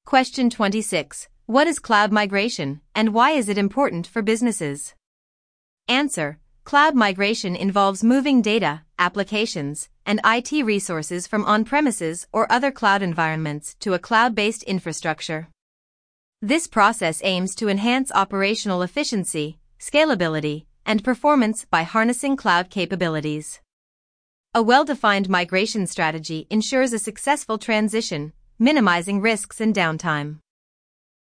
Question 26. What is cloud migration, and why is it important for businesses? Answer. Cloud migration involves moving data, applications, and IT resources from on-premises or other cloud environments to a cloud-based infrastructure. This process aims to enhance operational efficiency, scalability, and performance by harnessing cloud capabilities. A well-defined migration strategy ensures a successful transition, minimizing risks and downtime.